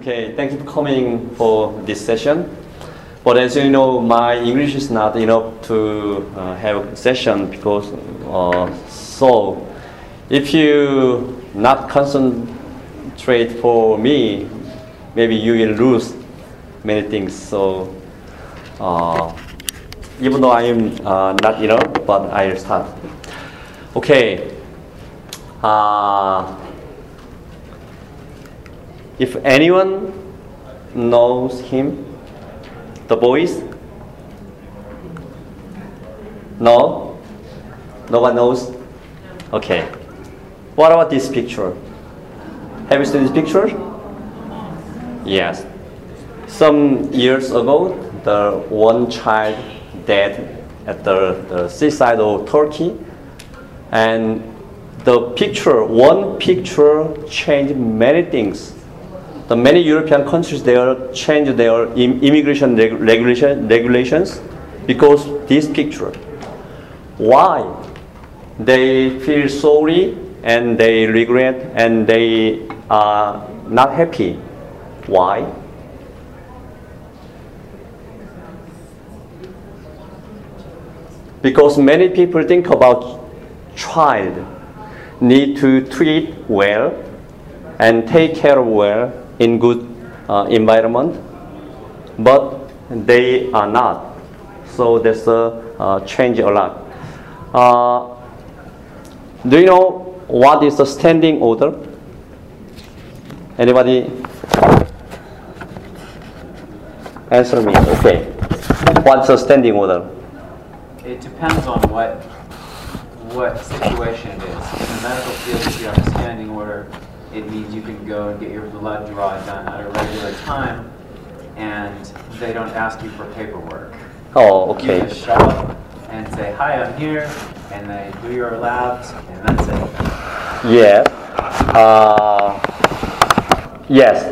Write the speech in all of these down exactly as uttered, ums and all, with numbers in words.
Okay, thank you for coming for this session. But as you know, my English is not enough to uh, have a session because uh, so if you not concentrate for me, maybe you will lose many things. So uh, even though I am uh, not enough, but I'll start. Okay. Uh, if anyone knows him, the boys? No? No one knows? Okay. What about this picture? Have you seen this picture? Yes. Some years ago, the one child died at the, the seaside of Turkey, and the picture, one picture changed many things. The many European countries, they are changed their immigration reg regulation, regulations because this picture. Why? They feel sorry and they regret and they are not happy. Why? Because many people think about child need to treat well and take care of well in good uh, environment, but they are not. So there's a uh, change a lot. Uh, do you know what is the standing order? Anybody? Answer me. Okay. What's the standing order? It depends on what what situation it is. In the medical field, if you have a standing order, it means you can go and get your blood draw done at a regular time, and they don't ask you for paperwork. Oh, okay. You just show up and say, "Hi, I'm here," and they do your labs, and that's it. Yes. Uh, yes.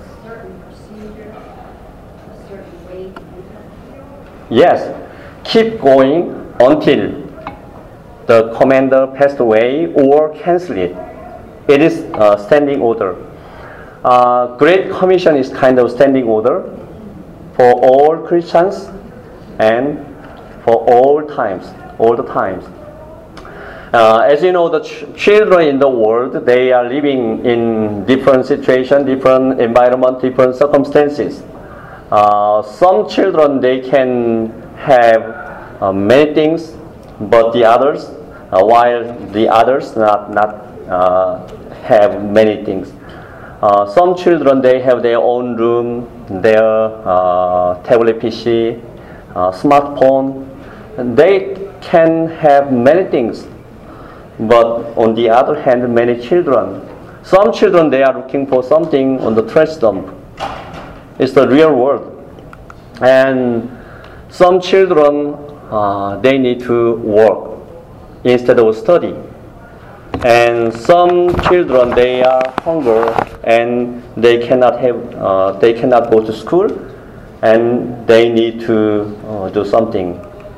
Yes. Keep going until the commander passed away or cancel it. It is a standing order. Uh, Great Commission is kind of standing order for all Christians and for all times, all the times. Uh, as you know, the ch children in the world, they are living in different situations, different environment, different circumstances. Uh, some children, they can have uh, many things, but the others, uh, while the others not not uh, have many things. Uh, some children, they have their own room, their uh, tablet P C, uh, smartphone. And they can have many things, but on the other hand, many children, some children, they are looking for something on the trash dump. It's the real world, and some children, uh, they need to work instead of study. And some children, they are hungry and they cannot have, uh, they cannot go to school, and they need to uh, do something.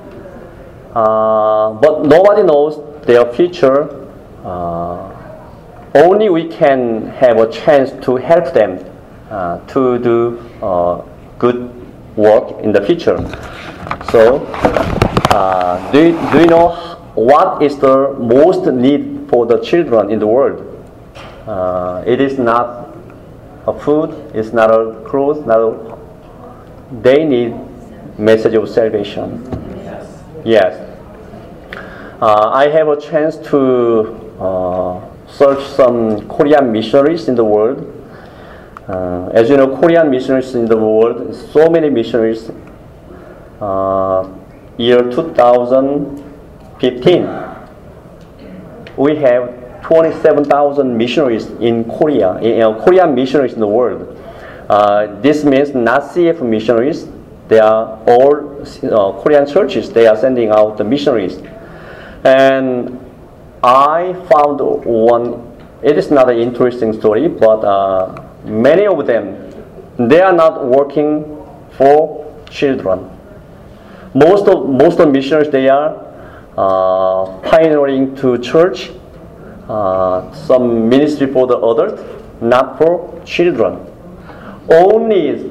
Uh, but nobody knows their future. Uh, only we can have a chance to help them uh, to do uh, good work in the future. So, uh, do, you, do you know what is the most need for the children in the world? Uh, it is not a food, it's not a clothes, not a, they need message of salvation. Yes. Yes. Uh, I have a chance to uh, search some Korean missionaries in the world. Uh, as you know, Korean missionaries in the world, so many missionaries. Uh, year two thousand fifteen, we have twenty-seven thousand missionaries in Korea, in, uh, Korean missionaries in the world. Uh, this means not C F missionaries. They are all uh, Korean churches. They are sending out the missionaries. And I found one, it is not an interesting story, but uh, many of them, they are not working for children. Most of, most of missionaries, they are uh, pioneering to church, uh, some ministry for the adult, not for children. only,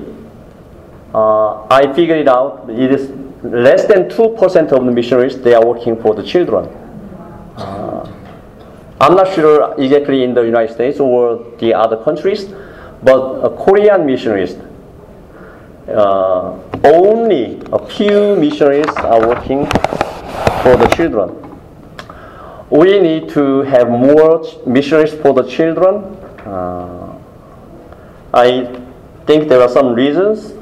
uh, I figured it out, it is less than two percent of the missionaries, they are working for the children. Uh, I'm not sure exactly in the United States or the other countries, but uh, Korean missionaries, uh, only a few missionaries are working for the children. We need to have more missionaries for the children. Uh, I think there are some reasons.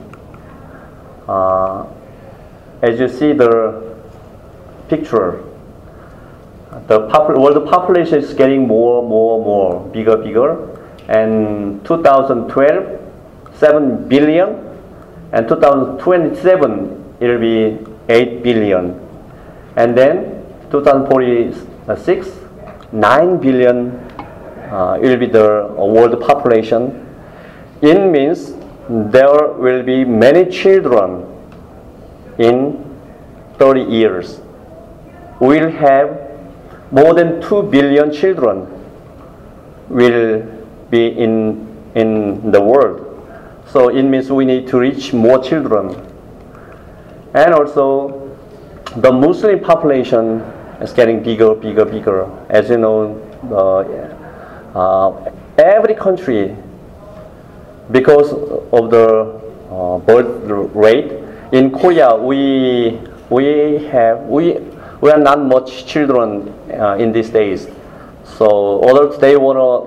Uh, as you see the picture, the popul world population is getting more, more, more, bigger, bigger. And two thousand twelve, seven billion, and two thousand twenty-seven, it will be eight billion. And then two thousand forty-six, nine billion, uh, it will be the world population. It means there will be many children in thirty years. We'll have more than two billion children will be in, in the world. So it means we need to reach more children. And also, the Muslim population is getting bigger, bigger, bigger. As you know, uh, uh, every country, because of the uh, birth rate, in Korea we we have we we are not much children uh, in these days. So others they wanna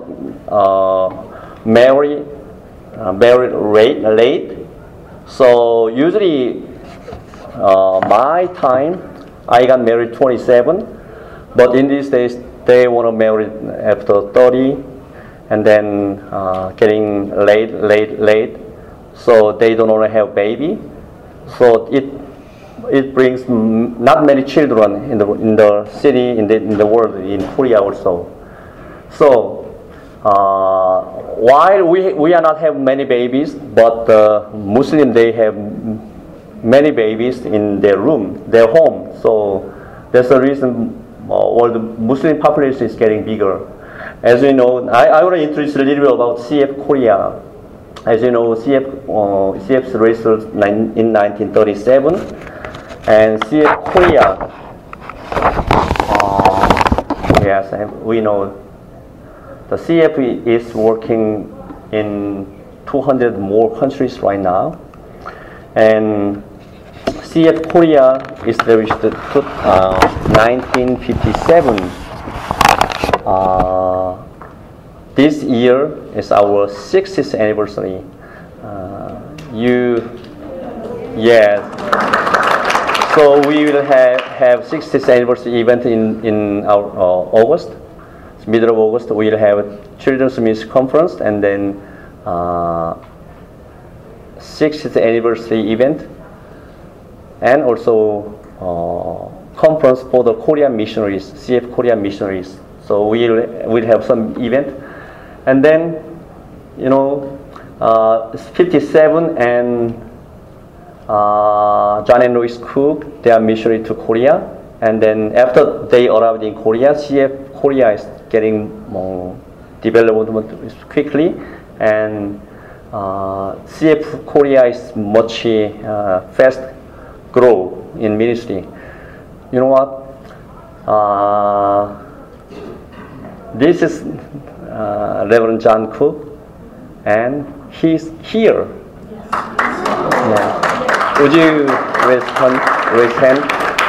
uh, marry uh, marry late, late. So usually uh, my time I got married twenty-seven, but in these days they wanna marry after thirty, and then uh, getting late, late, late. So they don't wanna have baby. So it it brings m not many children in the in the city in the in the world, in Korea also. So uh, while we we are not have many babies, but uh, Muslim they have many babies in their room, their home. So that's the reason uh, all the Muslim population is getting bigger. As you know, I, I want to introduce a little bit about C F Korea. As you know, C F uh, C F registered in nineteen thirty-seven, and C F Korea. Uh, yes, we know the C F is working in two hundred more countries right now, and C F Korea established in uh, nineteen fifty-seven. Uh, this year is our sixtieth anniversary. Uh, you, yes. So we will have have sixtieth anniversary event in in our uh, August, middle of August. We will have a Children's Music Conference, and then uh, sixtieth anniversary event, and also uh, conference for the Korean missionaries, C F Korean missionaries. So we'll we'll have some event, and then you know uh, fifty-seven and uh, John and Louis Cook, they are missionary to Korea, and then after they arrived in Korea, C F Korea is getting more development quickly, and uh, C F Korea is much uh, fast grow in ministry. You know what? Uh, this is uh, Reverend John Cook, and he's here. Yeah. Would you raise hand? Raise hand?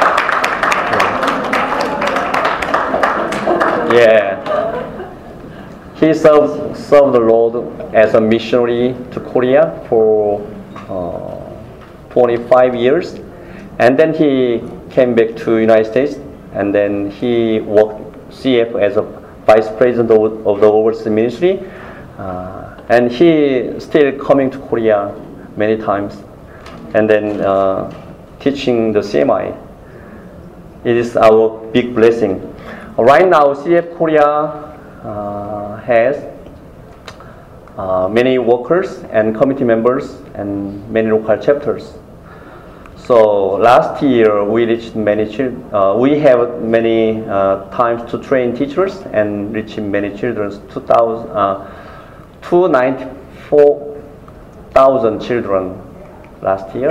Yeah. He served served the Lord as a missionary to Korea for uh, twenty-five years, and then he came back to United States, and then he worked C F as a vice president of, of the overseas ministry, uh, and he still coming to Korea many times, and then uh, teaching the C M I. It is our big blessing. Right now, C F Korea uh, has uh, many workers and committee members and many local chapters. So last year we reached many children. Uh, we have many uh, times to train teachers and reach many children. two thousand, uh, two hundred ninety-four thousand children last year.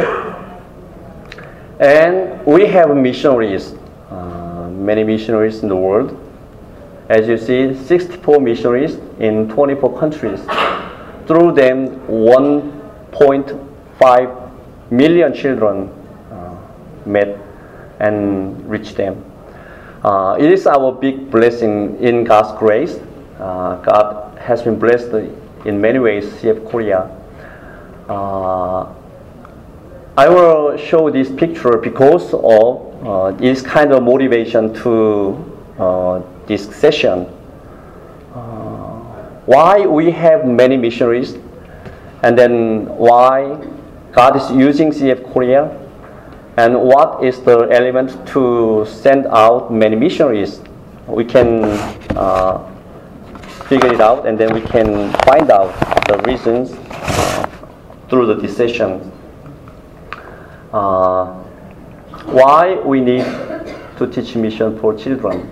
And we have missionaries, uh, many missionaries in the world. As you see, sixty-four missionaries in twenty-four countries. Through them, one point five million children uh, met and reached them. Uh, it is our big blessing in God's grace. Uh, God has been blessed in many ways, C F Korea. Uh, I will show this picture because of uh, this kind of motivation to uh, this session. Uh, why we have many missionaries, and then why God is using C F Korea, and what is the element to send out many missionaries. We can uh, figure it out, and then we can find out the reasons uh, through the decision. Uh, why we need to teach mission for children.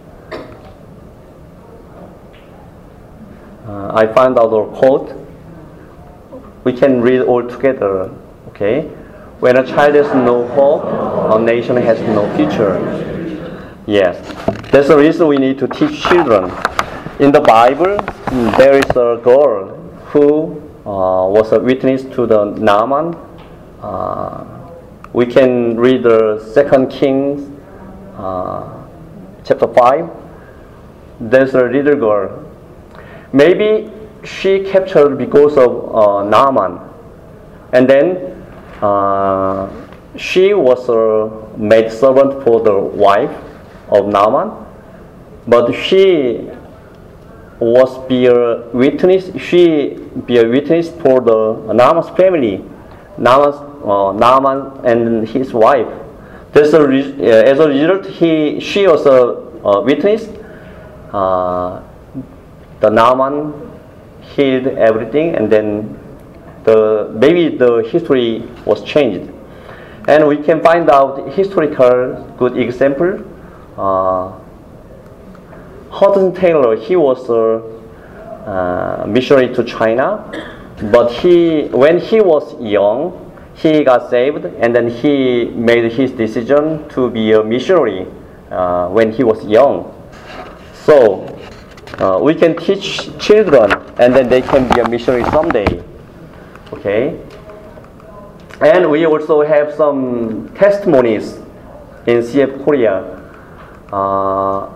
Uh, I found out our quote. We can read all together. Okay, when a child has no hope, a nation has no future. Yes, that's the reason we need to teach children. In the Bible, there is a girl who uh, was a witness to the Naaman. Uh, we can read the Second Kings, uh, chapter five. There's a little girl. Maybe she captured because of uh, Naaman, and then uh, she was a maid servant for the wife of Naaman, but she was be a witness. She be a witness for the Naaman's family, Naaman's, uh, Naaman and his wife. There's a re uh, as a result, he she was a, a witness. Uh, the Naaman healed everything, and then the maybe the history was changed, and we can find out historical good example. Uh, Hudson Taylor, he was a uh, missionary to China, but he, when he was young, he got saved, and then he made his decision to be a missionary uh, when he was young. So uh, we can teach children, and then they can be a missionary someday. Okay, and we also have some testimonies in C F Korea. Uh,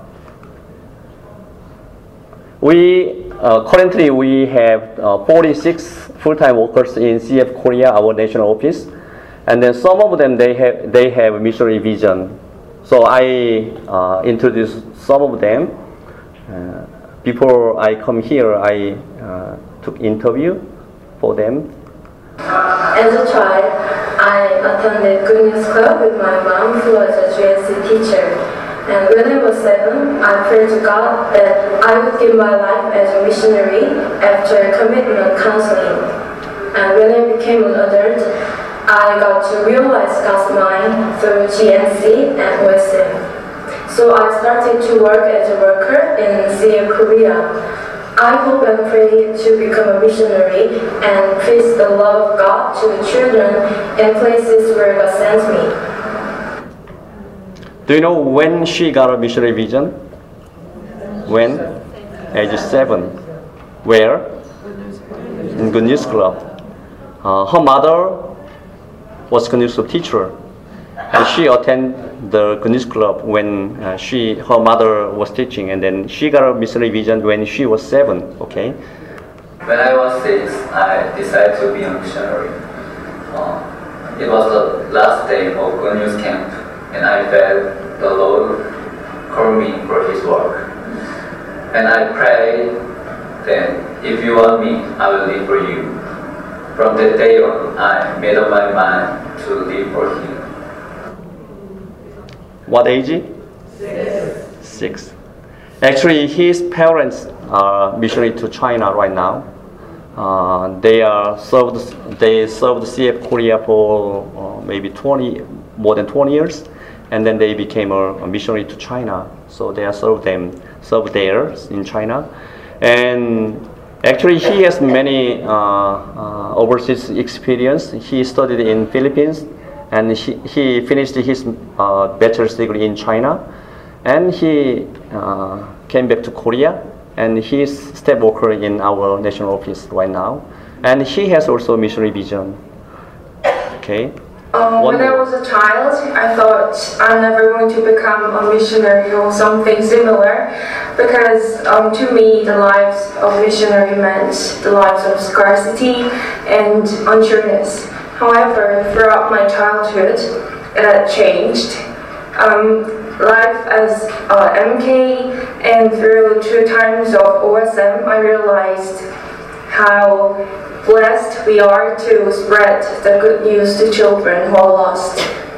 We uh, currently we have uh, forty-six full-time workers in C F Korea, our national office, and then some of them they have they have missionary vision. So I uh, introduce some of them. Uh, before I come here, I uh, took interview for them. As a child, I attended Good News Club with my mom, who was a G N C teacher. And when I was seven, I prayed to God that I would give my life as a missionary after commitment counseling. And when I became an adult, I got to realize God's mind through G N C and O S M. So I started to work as a worker in C F Korea. I hope and pray to become a missionary and preach the love of God to the children in places where God sends me. Do you know when she got a missionary vision? When? Age seven. Where? In Good News Club. Uh, her mother was Good News Club teacher, and she attended the Good News Club when uh, she, her mother was teaching, and then she got a missionary vision when she was seven. Okay. When I was six, I decided to be a missionary. Uh, it was the last day of Good News Camp, and I felt the Lord call me for His work. And I prayed that if you want me, I will live for you. From that day on, I made up my mind to live for Him. What age? Six. Six. Actually, his parents are missionary to China right now. Uh, they are served. They served C F Korea for uh, maybe twenty, more than twenty years. And then they became a, a missionary to China. So they are served them, served there in China. And Actually, he has many uh, uh, overseas experience. He studied in Philippines, and he, he finished his uh, bachelor's degree in China, and he uh, came back to Korea, and he is staff worker in our national office right now, and he has also missionary vision. Okay. Um, when I was a child, I thought I'm never going to become a missionary or something similar, because um, to me the lives of missionary meant the lives of scarcity and unsureness. However, throughout my childhood, it had changed. Um, life as uh, M K and through two times of O S M, I realized how blessed we are to spread the good news to children who are lost.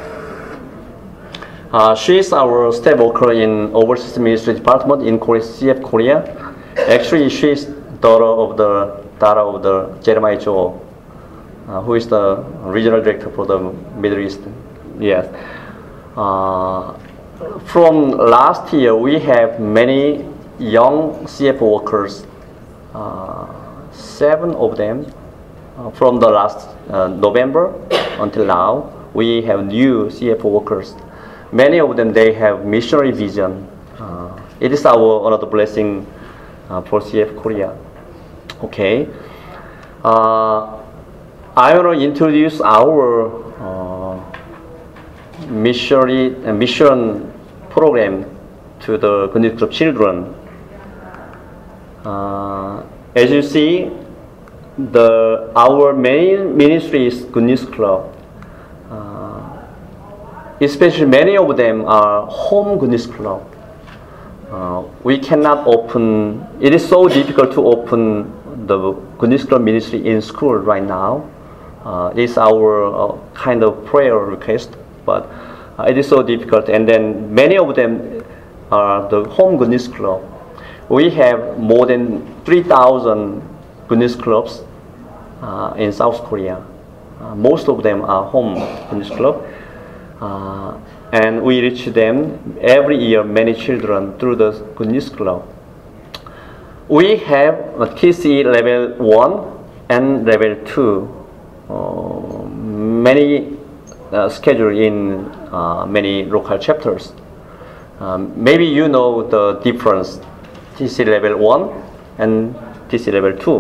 Uh, she is our staff worker in Overseas Ministry Department in Korea, C F Korea. Actually, she is daughter of the daughter of the Jeremiah Joe, uh, who is the regional director for the Middle East. Yes. Uh, from last year, we have many young C F workers. Uh, seven of them uh, from the last uh, November until now. We have new C F workers. Many of them, they have missionary vision. Uh, it is our another blessing uh, for C F Korea. Okay. Uh, I want to introduce our uh, missionary uh, mission program to the Good News Club children. Uh, as you see, the our main ministry is Good News Club. Uh, especially many of them are home Good News Club. Uh, we cannot open. It is so difficult to open the Good News Club ministry in school right now. Uh, it's our uh, kind of prayer request, but uh, it is so difficult. And then many of them are the home Good News Club. We have more than three thousand Good News Clubs uh, in South Korea. Uh, most of them are home Good News Club. Uh, and we reach them every year, many children, through the Good News Club. We have a T C level one and level two. Uh, many uh, scheduled in uh, many local chapters. Um, maybe you know the difference. T C level one and T C level two.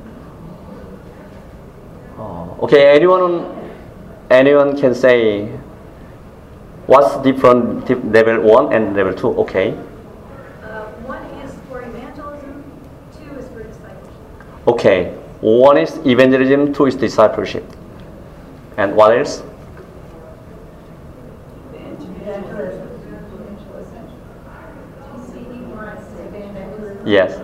Oh, okay, anyone anyone can say what's different level one and level two? Okay. Uh, one is for evangelism, two is for discipleship. Okay, one is evangelism, two is discipleship. And what else? Yes.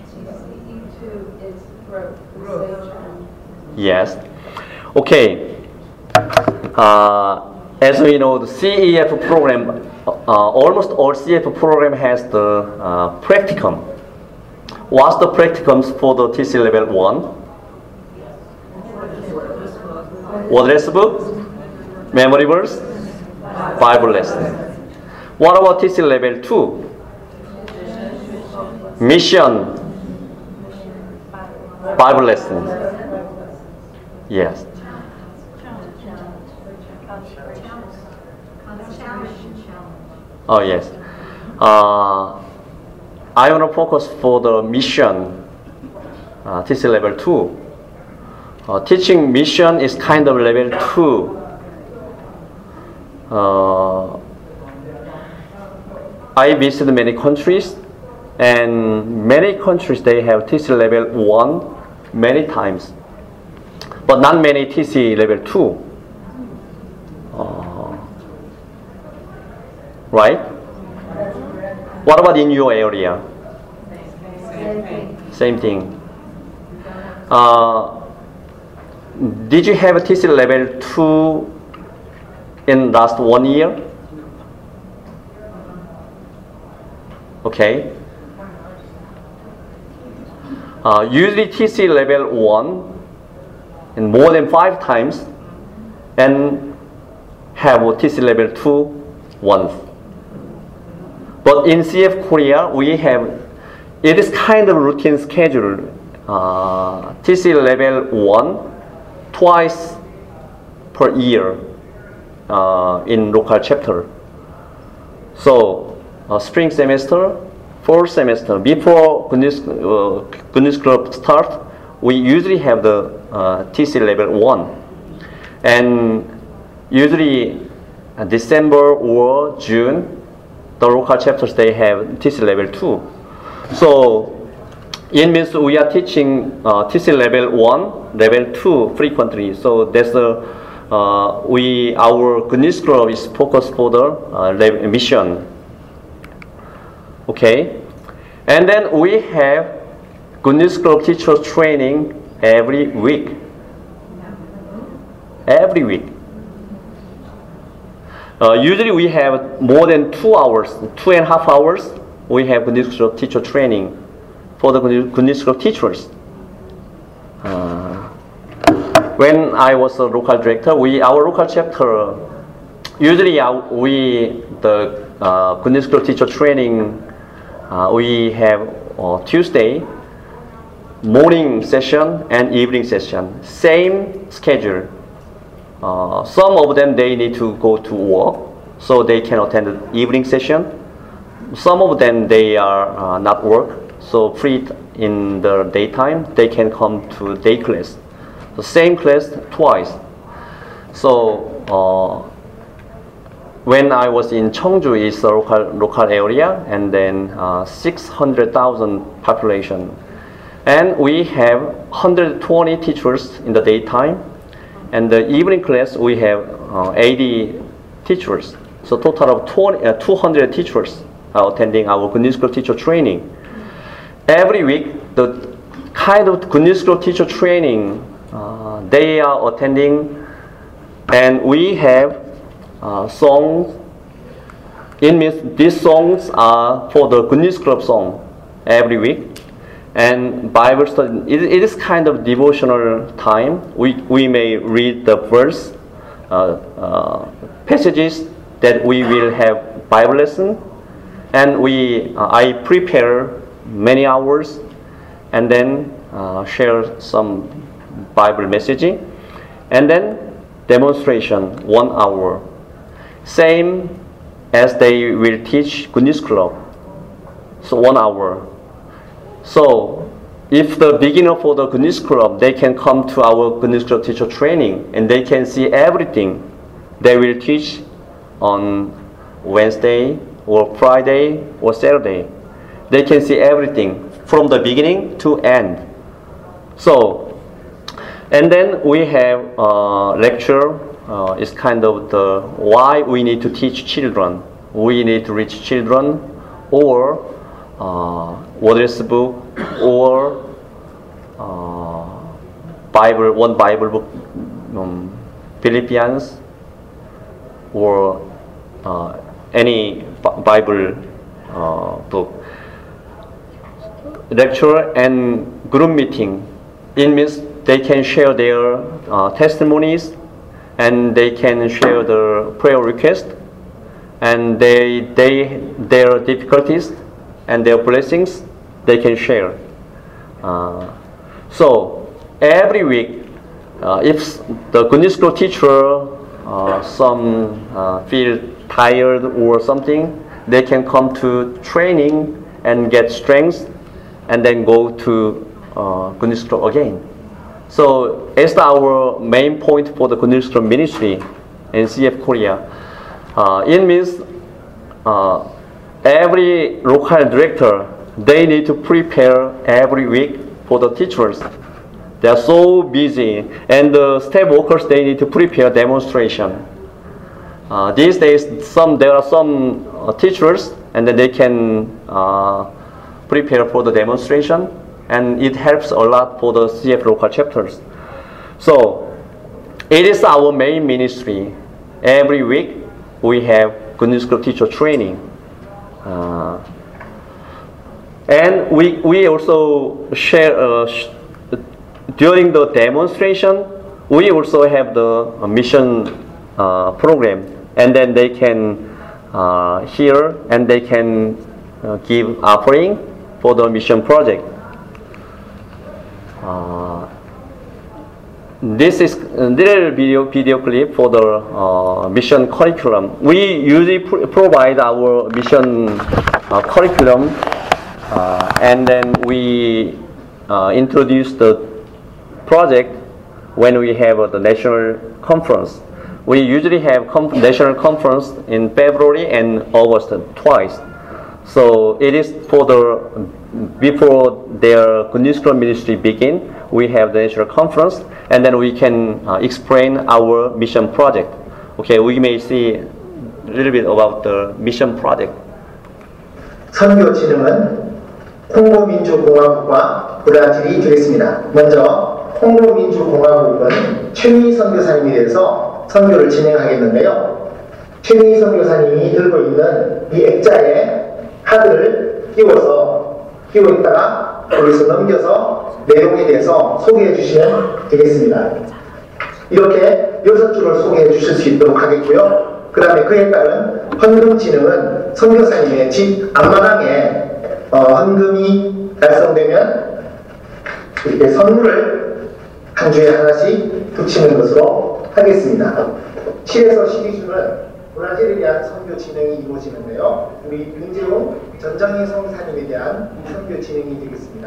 Yes. Okay. Uh, as we know, the C E F program, uh, almost all C E F program has the uh, practicum. What's the practicums for the T C level one? Word address book, memory verse, Bible lesson. What about T C level two? Mission, Bible lesson. Yes. Oh yes. Uh, I want to focus for the mission, uh, T C level two. Uh, teaching mission is kind of level two. Uh, I visited many countries, and many countries they have T C level one many times, but not many T C level two. Uh, right? What about in your area? Same thing. Same thing. Uh, did you have a T C level two in last one year? Okay. Uh, usually T C level one in more than five times, and have a T C level two once. But in C F Korea, we have, it is kind of routine schedule. uh, T C level one twice per year uh, in local chapter. So uh, spring semester, fall semester, before Good News, uh, Good News Club start, we usually have the uh, T C level one. And usually uh, December or June, the local chapters, they have T C level two. So it means we are teaching uh, T C level one, level two frequently. So that's the uh, we our Good News Club is focused for the uh, mission. Okay, and then we have Good News Club teacher training every week. Every week. Uh, usually we have more than two hours, two and a half hours. We have Good News Club teacher training for the Good News Club teachers. Uh, when I was a local director, we our local chapter usually uh, we the uh, Good News Club teacher training uh, we have uh, Tuesday morning session and evening session, same schedule. Uh, some of them they need to go to work, so they can attend the evening session. Some of them they are uh, not work, so free in the daytime they can come to day class. The same class twice. So uh, when I was in Cheongju, is a local local area, and then uh, six hundred thousand population, and we have one hundred twenty teachers in the daytime. And the evening class, we have uh, eighty teachers. So total of twenty, uh, two hundred teachers are attending our Good News Club teacher training. Every week, the kind of Good News Club teacher training, uh, they are attending, and we have uh, songs. It means these songs are for the Good News Club song every week. And Bible study, it, it is kind of devotional time. We, we may read the verse, uh, uh, passages that we will have Bible lesson. And we, uh, I prepare many hours and then uh, share some Bible messaging. And then demonstration, one hour. Same as they will teach Good News Club. So one hour. So, if the beginner for the Good News Club, they can come to our Good News Club teacher training and they can see everything they will teach on Wednesday or Friday or Saturday. They can see everything from the beginning to end. So, and then we have a lecture. Uh, it's kind of the why we need to teach children. We need to reach children, or Uh, Wordless book, or uh, Bible, one Bible book, um, Philippians, or uh, any Bible uh, book. Lecture and group meeting. It means they can share their uh, testimonies, and they can share their prayer request, and they they their difficulties and their blessings, they can share. Uh, so every week, uh, if the Good News Club teacher uh, some uh, feel tired or something, they can come to training and get strength, and then go to uh, Good News Club again. So it's our main point for the Good News Club ministry in C F Korea. Uh, it means uh, every local director, they need to prepare every week for the teachers. They are so busy, and the staff workers, they need to prepare demonstration. Uh, these days, some there are some uh, teachers, and then they can uh, prepare for the demonstration, and it helps a lot for the C F local chapters. So it is our main ministry. Every week we have Good News Club teacher training. Uh, and we we also share uh, sh during the demonstration. We also have the uh, mission uh, program, and then they can uh, hear and they can uh, give offering for the mission project. uh, this is a little video video clip for the uh, mission curriculum. We usually pr provide our mission uh, curriculum, uh, and then we uh, introduce the project when we have uh, the national conference. We usually have com national conference in February and August twice. So it is for the before their Good News Club ministry begin. We have the national conference, and then we can uh, explain our mission project. Okay, we may see a little bit about the mission project. 선교 진흥은 콩고민주공화국과 브라질이 되겠습니다. 먼저 콩고민주공화국은 최민희 선교사님에 대해서 선교를 진행하겠는데요. 최민희 선교사님이 들고 있는 이 액자에 카드를 끼워서 끼워 있다가 거기서 넘겨서 내용에 대해서 소개해 주시면 되겠습니다. 이렇게 여섯 줄을 소개해 주실 수 있도록 하겠고요. 그 다음에 그에 따른 헌금진흥은 선교사님의 집 앞마당에 어, 헌금이 달성되면 이렇게 선물을 한 주에 하나씩 붙이는 것으로 하겠습니다. 칠에서 십이 주는 브라질에 대한 선교 진행이 이루어지는데요. 우리 윤재웅 전정희 성사님에 대한 선교 진행이 되겠습니다.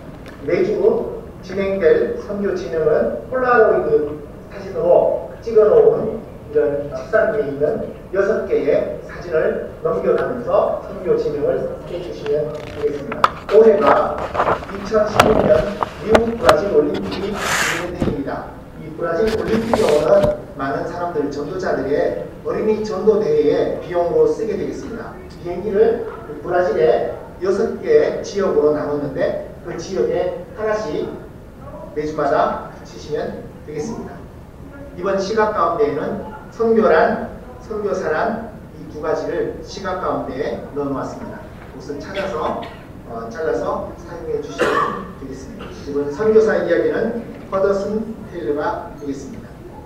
매주 진행될 선교 진행은 폴라로이드 사진으로 찍어놓은 이런 책상 위에 있는 여섯 개의 사진을 넘겨가면서 선교 진행을 해주시면 되겠습니다. 올해가 이천십육 년 미국 브라질 올림픽이 진행됩니다. 이 브라질 올림픽에오는 많은 사람들, 전도자들의 어린이 전도 대회에 비용으로 쓰게 되겠습니다. 비행기를 브라질의 여섯 개의 지역으로 나눴는데 그 지역에 하나씩 매주마다 붙이시면 되겠습니다. 이번 시각 가운데에는 선교란, 선교사란 이 두 가지를 시각 가운데에 넣어놓았습니다. 우선 찾아서 어, 잘라서 사용해 주시면 되겠습니다. 이번 선교사 이야기는 허더슨 테일러가 되겠습니다.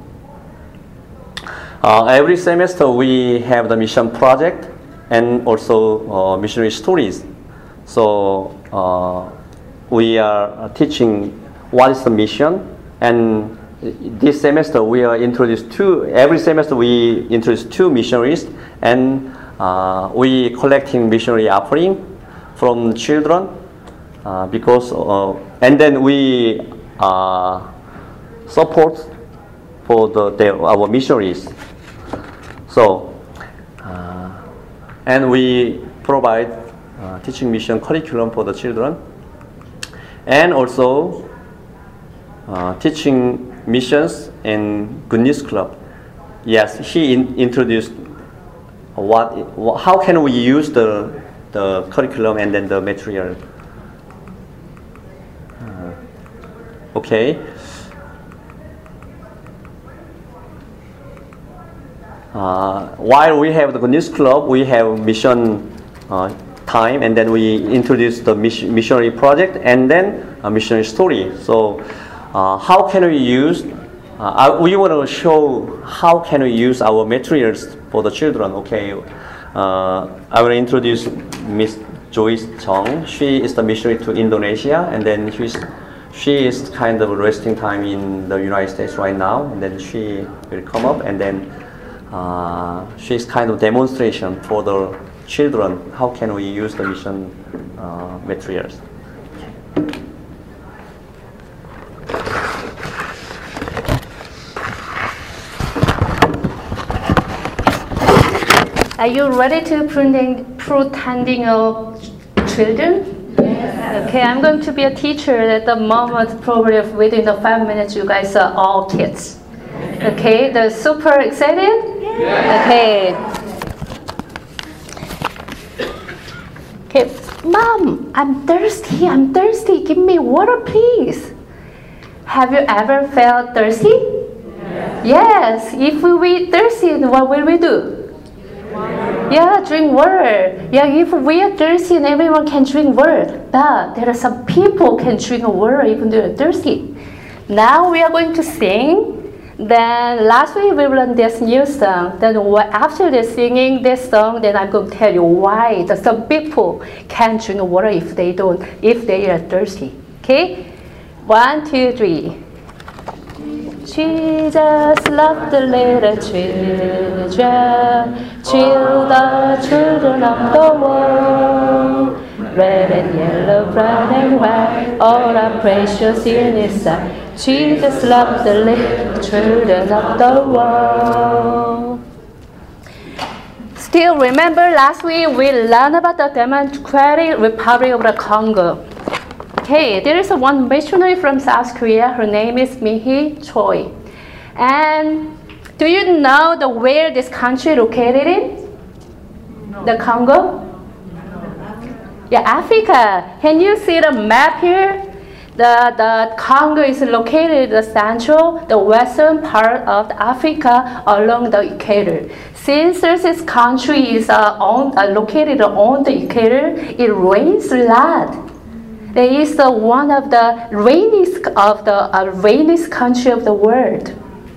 Uh, every semester we have the mission project and also uh, missionary stories. So uh, we are teaching what is the mission, and this semester we are introduced two. Every semester we introduce two missionaries, and uh, we collecting missionary offering from children uh, because uh, and then we uh, support for the their, our missionaries. So uh, and we provide uh, teaching mission curriculum for the children, and also uh, teaching missions in Good News Club. Yes, he in introduced what, how can we use the the curriculum and then the material. Uh, okay. Uh, while we have the Good News Club, we have mission uh, time, and then we introduce the mission, missionary project and then a missionary story. So uh, how can we use, uh, we want to show how can we use our materials for the children. Okay, uh, I will introduce Miss Joyce Chong. She is the missionary to Indonesia, and then she's, she is kind of resting time in the United States right now, and then she will come up, and then Uh, she's kind of demonstration for the children. How can we use the mission uh, materials? Are you ready to pretending, pretending of children? Yes. Okay, I'm going to be a teacher at the moment. Probably within the five minutes, you guys are all kids. Okay, they're super excited? Yeah. Okay. Okay, Mom, I'm thirsty, I'm thirsty. Give me water, please. Have you ever felt thirsty? Yes. Yes. If we thirsty, what will we do? Water. Yeah, drink water. Yeah, if we are thirsty, everyone can drink water. But there are some people can drink water even though they're thirsty. Now we are going to sing. Then last week we learned this new song. Then after the singing this song, then I'm going to tell you why the, some people can't drink water if they don't, if they are thirsty. Okay? One, two, three. Jesus loved the little children, chill the children of the world. Red and yellow, brown and white, all are precious in His sight. Jesus loved the little children of the world. Still remember last week we learned about the Democratic Republic of the Congo. Okay, there is one missionary from South Korea. Her name is Mihi Choi. And do you know the where this country located in? No. The Congo? Yeah, Africa. Can you see the map here? The, the Congo is located in the central, the western part of Africa along the equator. Since this country is uh, on, uh, located on the equator, it rains a lot. It is uh, one of the rainiest of the uh, rainiest country of the world.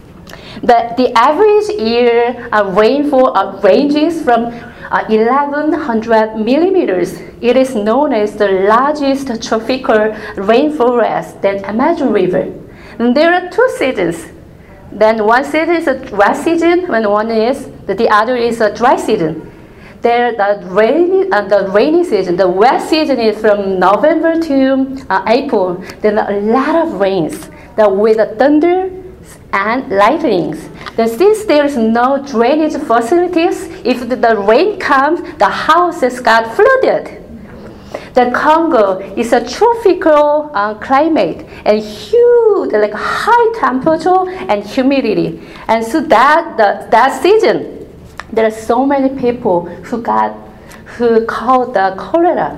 But the average year uh, rainfall uh, ranges from uh, eleven hundred millimeters. It is known as the largest tropical rainforest than Amazon River. And there are two seasons. Then one season is a wet season, and one is the other is a dry season. There, the rainy and uh, the rainy season, the wet season is from November to uh, April. Then a lot of rains, the, with the thunder and lightnings. Then since there is no drainage facilities, if the, the rain comes, the houses got flooded. The Congo is a tropical uh, climate and huge, like high temperature and humidity. And so that the, that season, there are so many people who got who caught the cholera.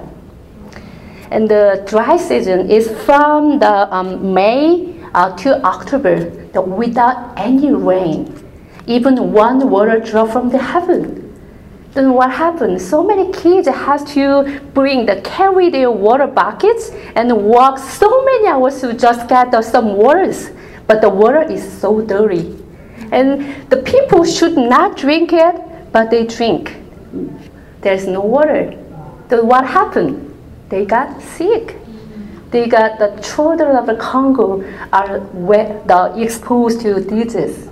And the dry season is from the um, May uh, to October, the, without any rain, even one water drop from the heaven. Then what happens? So many kids have to bring the carry their water buckets and walk so many hours to just get the, some waters. But the water is so dirty. And the people should not drink it, but they drink. There's no water. Then what happened? They got sick. They got the children of the Congo are wet, the exposed to disease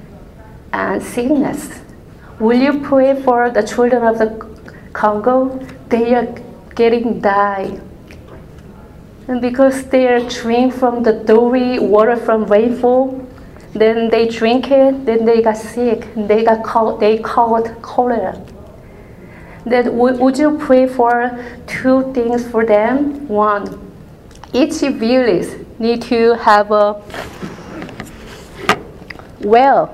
and sickness. Will you pray for the children of the Congo? They are getting died. And because they are drink from the dirty water from rainfall, then they drink it, then they got sick, they got caught, they caught cholera. Then would you pray for two things for them? One, each village need to have a well.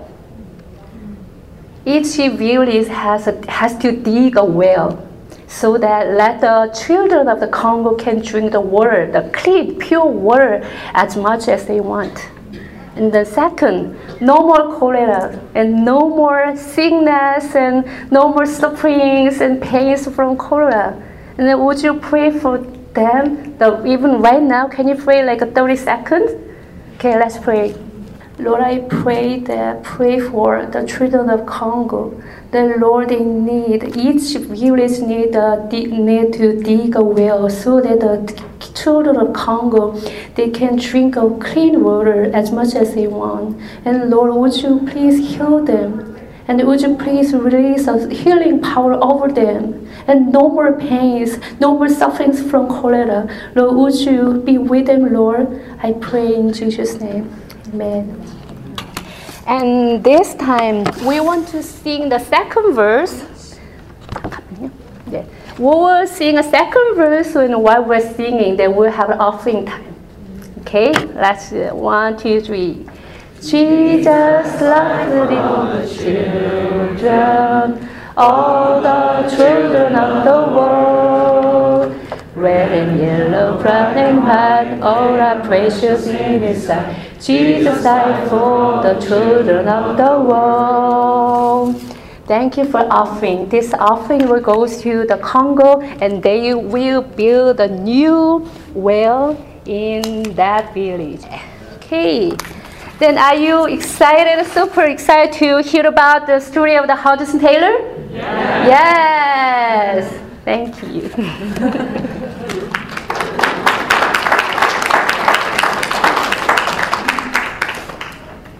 Each village has, a, has to dig a well so that let the children of the Congo can drink the water, the clean, pure water as much as they want. And the second, no more cholera and no more sickness and no more sufferings and pains from cholera. And then would you pray for them? The, even right now, can you pray like a thirty seconds? Okay, let's pray. Lord, I pray that pray for the children of Congo. The Lord, they need each village need uh, need to dig a well so that the children of Congo they can drink of clean water as much as they want. And Lord, would you please heal them? And would you please release a healing power over them? And no more pains, no more sufferings from cholera. Lord, would you be with them, Lord? I pray in Jesus' name. Amen. And this time, we want to sing the second verse. Yeah. We will sing a second verse, and while we're singing, then we'll have an offering time. Okay? Let's do it. One, two, three. Jesus loved the little children, all the children of the world. Red and yellow, brown and white, all are precious in His sight. Jesus died for the children of the world. Thank you for offering. This offering will go to the Congo, and they will build a new well in that village. Okay. Then are you excited, super excited to hear about the story of the Hudson Taylor? Yes. Yes. Thank you.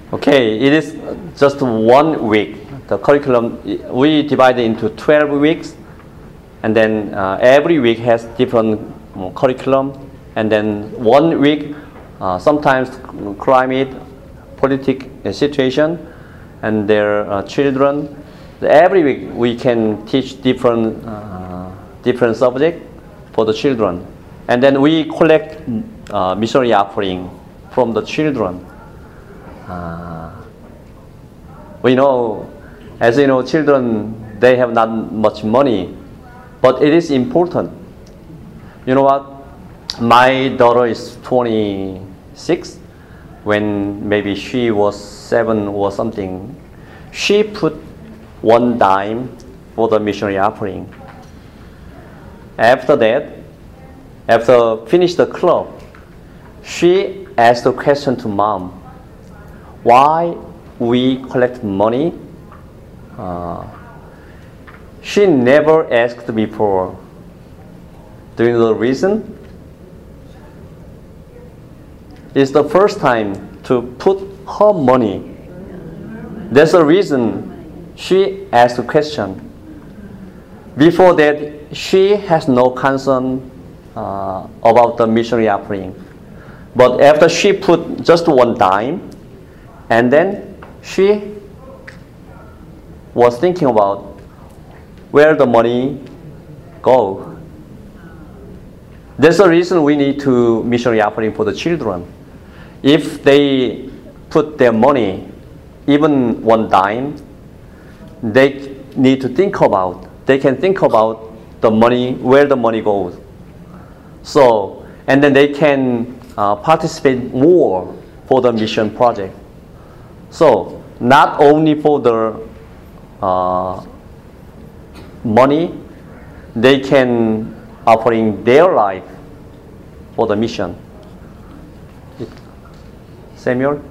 Okay, it is just one week. The curriculum, we divide it into twelve weeks, and then uh, every week has different uh, curriculum, and then one week, uh, sometimes climate, politic uh, situation, and their uh, children. Every week we can teach different uh, different subject for the children, and then we collect uh, missionary offering from the children. Uh, we know, as you know, children, they have not much money, but it is important. You know what? My daughter is twenty-six. When maybe she was seven or something, she put one dime for the missionary offering. After that, after finish the club, she asked a question to mom. Why we collect money? Uh, she never asked before. Do you know the reason? It's the first time to put her money. That's the reason she asked a question. Before that, she has no concern uh, about the missionary offering. But after she put just one dime, and then she was thinking about where the money go. That's the reason we need to missionary offering for the children. If they put their money, even one dime, they need to think about, they can think about the money, where the money goes. So, and then they can uh, participate more for the mission project. So, not only for the uh, money, they can offering their life for the mission. Samuel?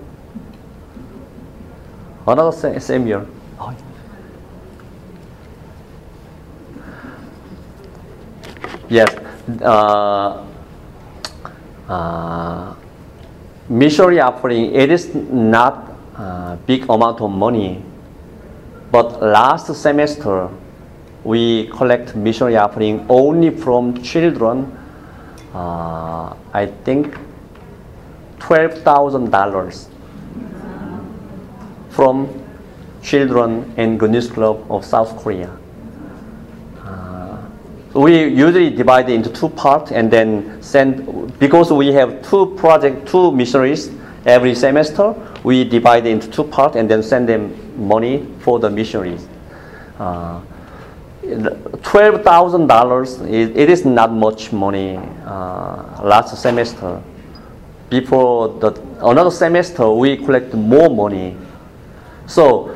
Another Samuel. Oh. Yes. Uh, uh, missionary offering, it is not a big amount of money. But last semester, we collect missionary offering only from children, uh, I think twelve thousand dollars from children in Good News Club of South Korea. Uh, we usually divide it into two parts and then send, because we have two project, two missionaries every semester, we divide it into two parts and then send them money for the missionaries. Uh, twelve thousand dollars, it is not much money uh, last semester. Before the another semester, we collect more money. So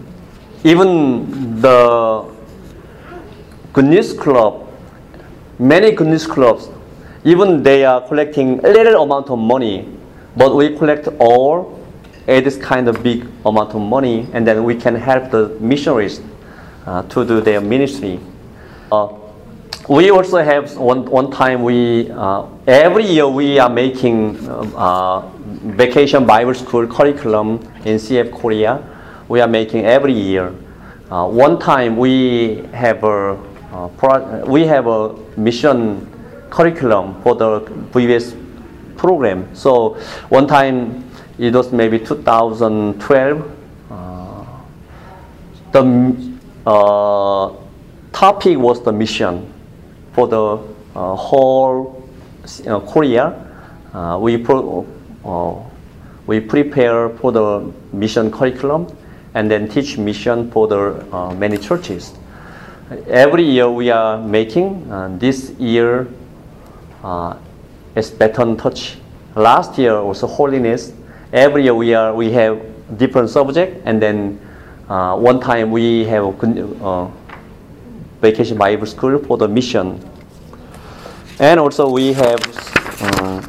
even the Good News Club, many Good News Clubs, even they are collecting a little amount of money, but we collect all at this kind of big amount of money, and then we can help the missionaries uh, to do their ministry. Uh, We also have one, one time we, uh, every year we are making uh, Vacation Bible School curriculum in C F Korea. We are making every year. Uh, one time we have a, uh, pro we have a mission curriculum for the previous program. So one time it was maybe two thousand twelve. Uh, the uh, topic was the mission. For the uh, whole uh, Korea, uh, we pro uh, we prepare for the mission curriculum and then teach mission for the uh, many churches. Every year we are making. Uh, this year uh, is Baton Touch. Last year was holiness. Every year we are we have different subject, and then uh, one time we have uh, Vacation Bible School for the mission. And also we have uh,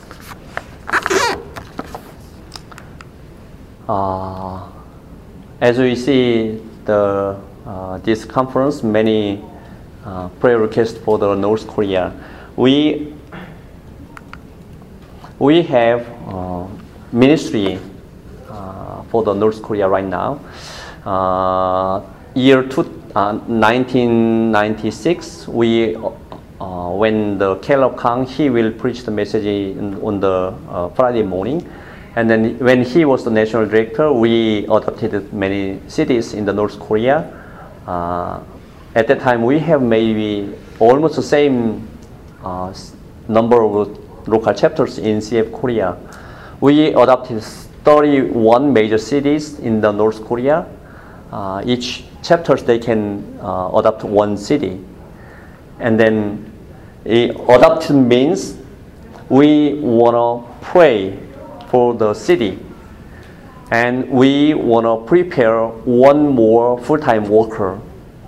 uh, as we see the uh, this conference, many uh, prayer requests for the North Korea. We we have uh, ministry uh, for the North Korea right now. Uh, year two, uh, nineteen ninety-six, we uh, when the Caleb Kang, he will preach the message in, on the uh, Friday morning. And then when he was the national director, we adopted many cities in the North Korea. Uh, at that time, we have maybe almost the same uh, number of local chapters in C F Korea. We adopted thirty-one major cities in the North Korea. Uh, each chapters, they can uh, adopt one city. And then uh, adopt means we want to pray for the city, and we want to prepare one more full-time worker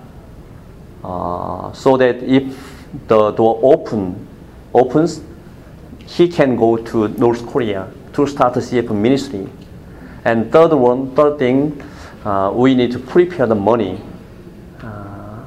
uh, so that if the door open opens, he can go to North Korea to start the C F ministry. And third one, third thing, uh, we need to prepare the money. Uh,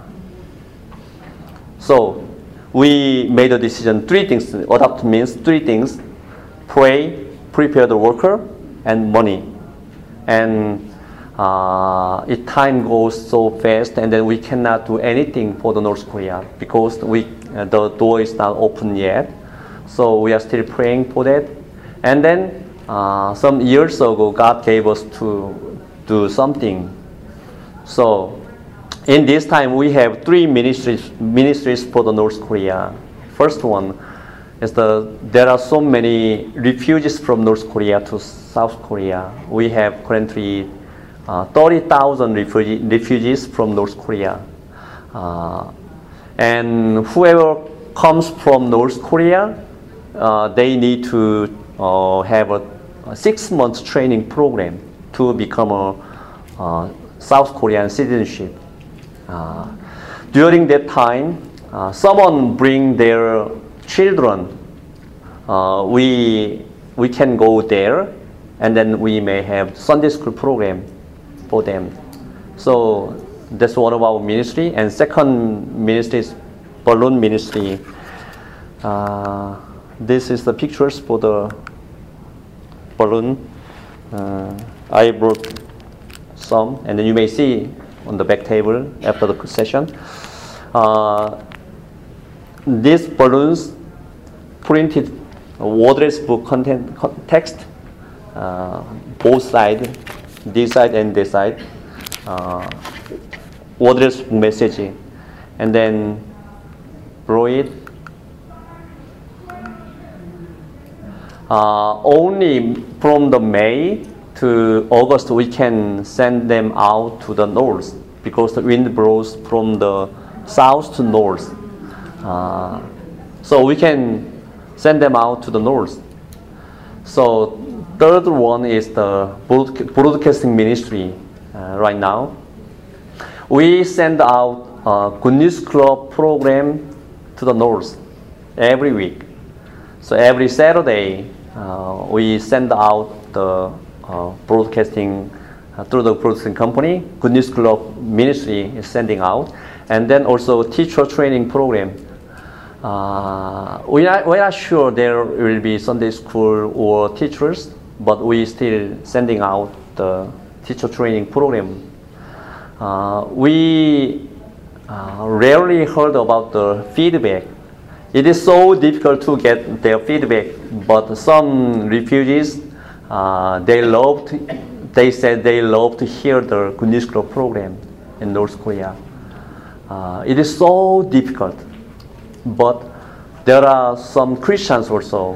so we made a decision. Three things. Adopt means three things: pray, prepare the worker, and money. And uh, it time goes so fast, and then we cannot do anything for the North Korea because we uh, the door is not open yet. So we are still praying for that. And then uh, some years ago, God gave us to do something. So in this time, we have three ministries ministries for the North Korea. First one is the there are so many refugees from North Korea to South Korea. We have currently uh, thirty thousand refugee, refugees from North Korea. Uh, and whoever comes from North Korea, uh, they need to uh, have a, a six month training program to become a uh, South Korean citizenship. Uh, during that time, uh, someone bring their children. Uh, we we can go there, and then we may have Sunday school program for them. So that's one of our ministry. And second ministry is balloon ministry. Uh, this is the pictures for the balloon. Uh, I brought some, and then you may see on the back table after the session. Uh, these balloons printed wordless book content text, uh, both sides, this side and this side, uh, wordless message, and then draw it. Uh, only from the May to August we can send them out to the north because the wind blows from the south to north. Uh, so we can send them out to the north. So third one is the broadcasting ministry uh, right now. We send out a Good News Club program to the north every week. So every Saturday uh, we send out the uh, broadcasting uh, through the broadcasting company. Good News Club ministry is sending out, and then also teacher training program. Uh, we are, we are sure there will be Sunday school or teachers, but we still sending out the teacher training program. Uh, we uh, rarely heard about the feedback. It is so difficult to get their feedback, but some refugees, uh, they loved, they said they love to hear the Good News Club program in North Korea. Uh, it is so difficult. But there are some Christians also.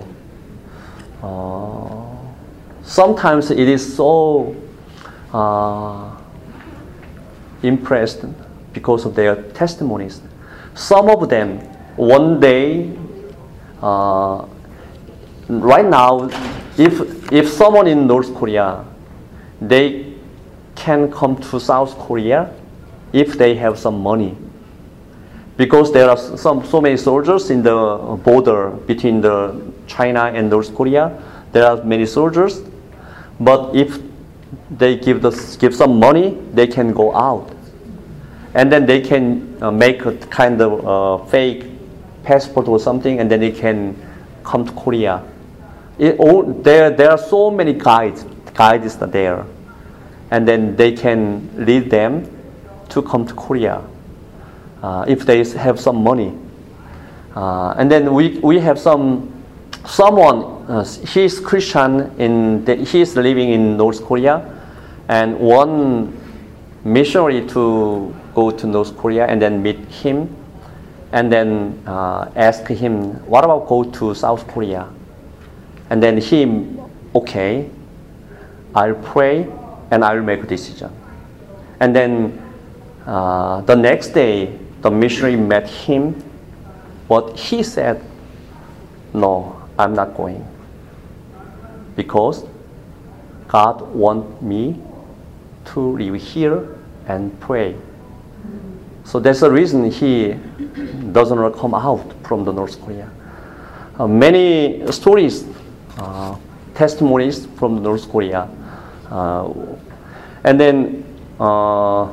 Uh, sometimes it is so uh, impressed because of their testimonies. Some of them, one day, uh, right now, if if someone in North Korea, they can come to South Korea if they have some money. Because there are some so many soldiers in the border between the China and North Korea, there are many soldiers. But if they give the give some money, they can go out, and then they can uh, make a kind of uh, fake passport or something, and then they can come to Korea. It, all, there there are so many guides guides there, and then they can lead them to come to Korea uh, if they have some money. Uh, and then we we have some someone. Uh, he is Christian in the, he is living in North Korea, and one missionary to go to North Korea and then meet him, and then uh, ask him, what about go to South Korea? And then he, okay, I'll pray and I'll make a decision. And then uh, the next day, the missionary met him, but he said, no, I'm not going, because God wants me to live here and pray. So that's the reason he doesn't want to come out from the North Korea. Uh, many stories, uh, testimonies from the North Korea. Uh, and then uh,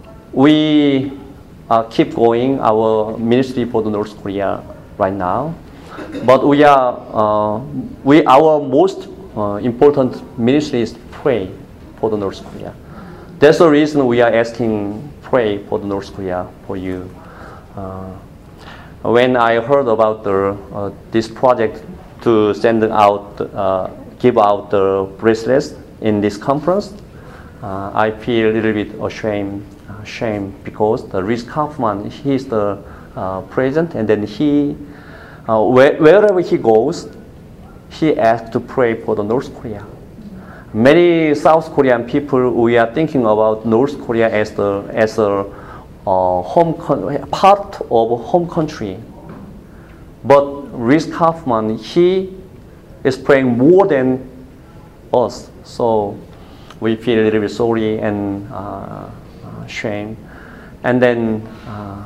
we uh, keep going our ministry for the North Korea right now. But we are, uh, we, our most uh, important ministry is pray for the North Korea. That's the reason we are asking pray for the North Korea for you. Uh, when I heard about the, uh, this project to send out, uh, give out the bracelets in this conference, uh, I feel a little bit ashamed, uh, shame because the Reese Kaufman, he is the uh, president, and then he, uh, where, wherever he goes, he asks to pray for the North Korea. Many South Korean people, we are thinking about North Korea as the as a uh, home part of home country. But Reese Kaufman, he is praying more than us, so we feel a little bit sorry and uh, uh, shame. And then uh,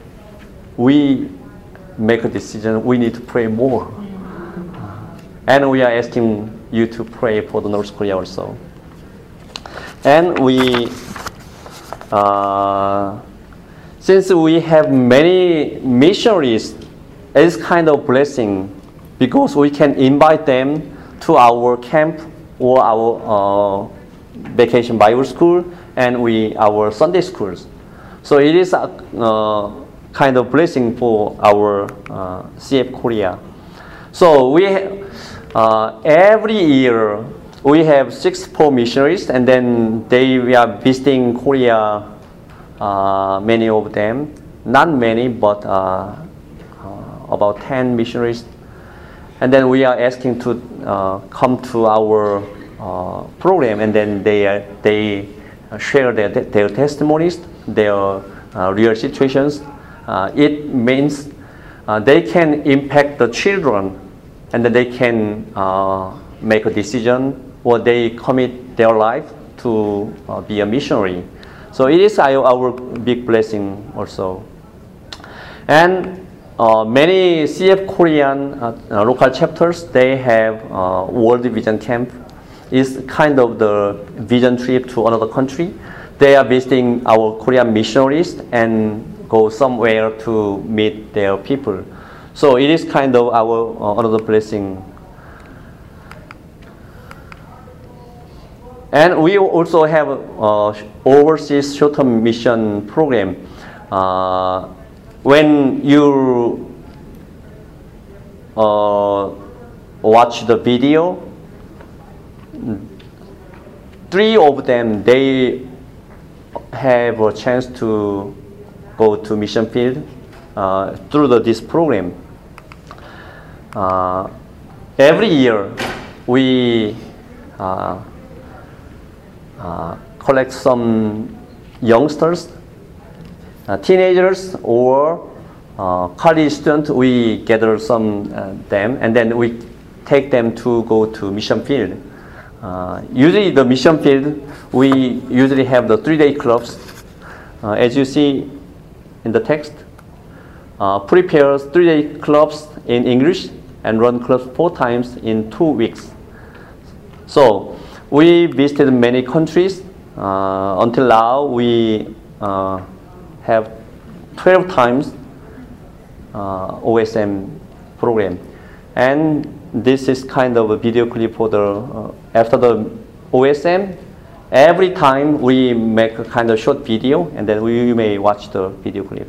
we make a decision. We need to pray more, uh, and we are asking you to pray for the North Korea also. And we, uh, since we have many missionaries, it's kind of blessing because we can invite them to our camp or our uh, vacation Bible school and we our Sunday schools. So it is a uh, kind of blessing for our uh, C F Korea. So we. Uh, every year we have six poor missionaries, and then they we are visiting Korea. Uh, many of them, not many, but uh, uh, about ten missionaries, and then we are asking to uh, come to our uh, program, and then they uh, they share their their testimonies, their uh, real situations. Uh, it means uh, they can impact the children. And then they can uh, make a decision or they commit their life to uh, be a missionary. So it is our, our big blessing also. And uh, many C F Korean uh, uh, local chapters, they have uh, World Vision Camp. It's kind of the vision trip to another country. They are visiting our Korean missionaries and go somewhere to meet their people. So it is kind of our uh, another blessing. And we also have uh, overseas short-term mission program. Uh, when you uh, watch the video, three of them, they have a chance to go to mission field uh, through the, this program. Uh, every year, we uh, uh, collect some youngsters, uh, teenagers, or uh, college students. We gather some uh, them, and then we take them to go to mission field. Uh, usually, the mission field, we usually have the three-day clubs, uh, as you see in the text. Uh, prepare three-day clubs in English and run clubs four times in two weeks. So we visited many countries. Uh, until now, we uh, have twelve times uh, O S M program. And this is kind of a video clip for the, uh, after the O S M, every time we make a kind of short video, and then we may watch the video clip.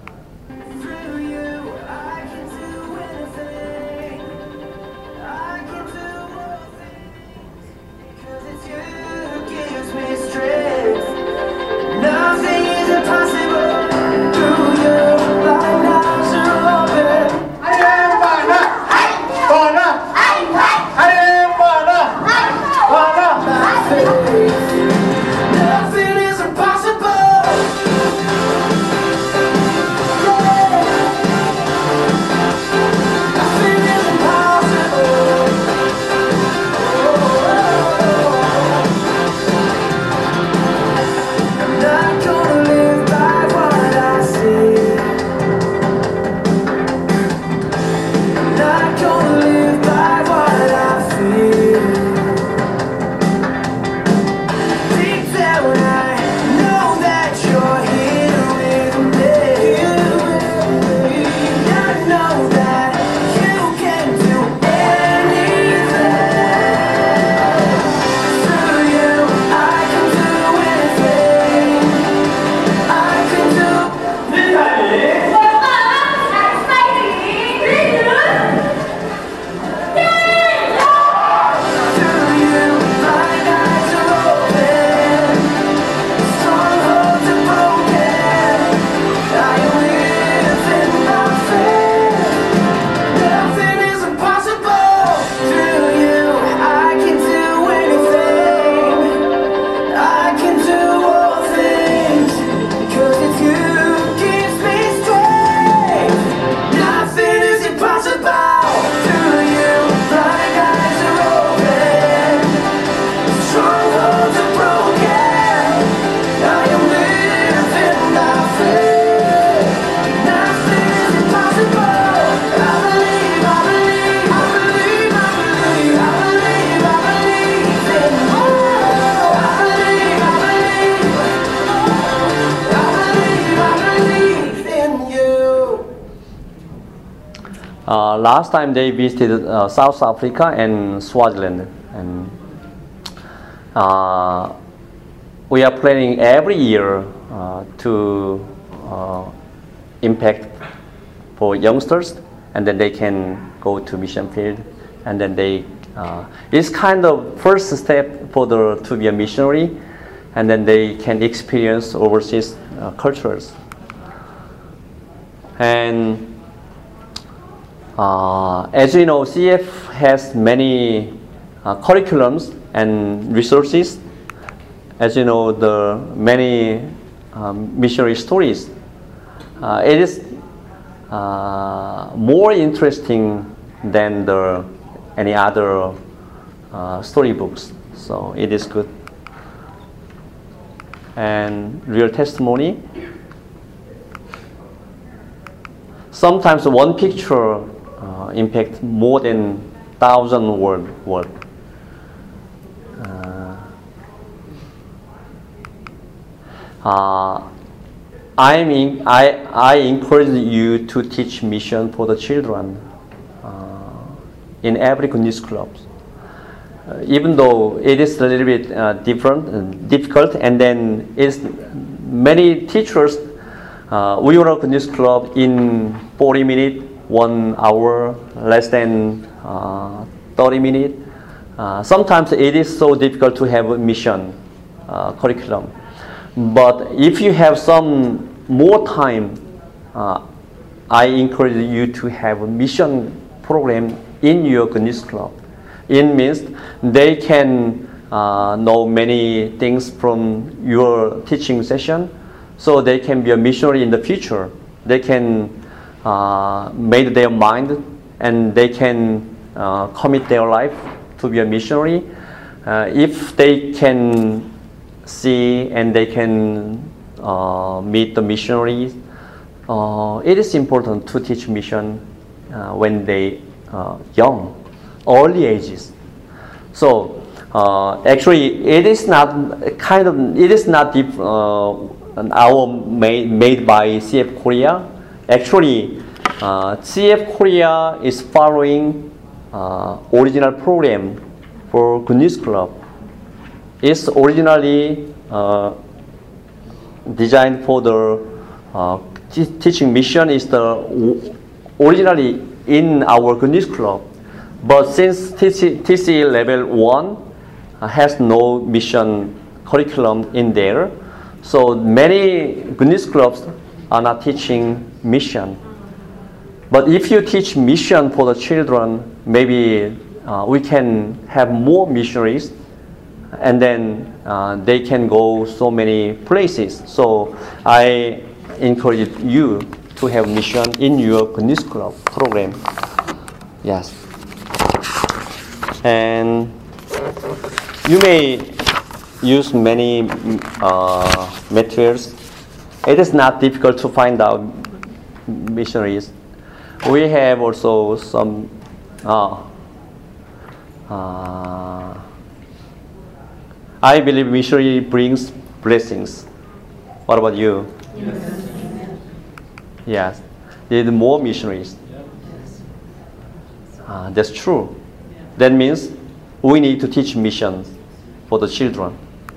Uh, last time they visited uh, South Africa and Swaziland, and uh, we are planning every year uh, to uh, impact for youngsters, and then they can go to mission field, and then they uh, it's kind of first step for the to be a missionary, and then they can experience overseas uh, cultures. And Uh, as you know, C F has many uh, curriculums and resources. As you know, the many um, missionary stories. Uh, it is uh, more interesting than the any other uh, storybooks. So it is good. And real testimony. Sometimes one picture Uh, impact more than thousand word word. Uh, uh, I mean, I I encourage you to teach mission for the children uh, in every Good News Club. Uh, even though it is a little bit uh, different and difficult, and then it's many teachers. Uh, we run a Good News Club in forty minutes. One hour, less than uh, thirty minutes. Uh, sometimes it is so difficult to have a mission uh, curriculum. But if you have some more time, uh, I encourage you to have a mission program in your Good News Club. It means they can uh, know many things from your teaching session, so they can be a missionary in the future. They can Uh, made their mind, and they can uh, commit their life to be a missionary. Uh, if they can see and they can uh, meet the missionaries, uh, it is important to teach mission uh, when they uh, young, early ages. So uh, actually, it is not kind of it is not deep, uh, an hour made made by C F Korea. Actually, uh, C F Korea is following uh, original program for Good News Club. is originally uh, designed for the uh, t teaching mission is the originally in our Good News Club, but since T C, T C level one uh, has no mission curriculum in there, so many Good News Clubs are not teaching mission. But if you teach mission for the children, maybe uh, we can have more missionaries, and then uh, they can go so many places. So I encourage you to have mission in your Good News Club program. Yes. And you may use many uh, materials. It is not difficult to find out missionaries. We have also some uh, uh, I believe missionary brings blessings. What about you? Yes. Yes. Need more missionaries. Yes. Uh, that's true. Yeah. That means we need to teach missions for the children.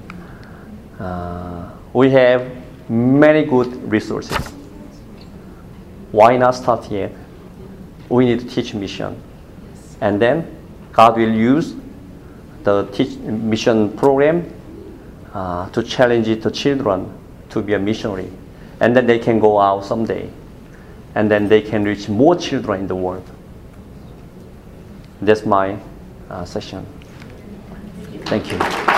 Uh, we have many good resources. Why not start here? We need to teach mission. And then God will use the teach mission program uh, to challenge the children to be a missionary. And then they can go out someday. And then they can reach more children in the world. That's my uh, session. Thank you.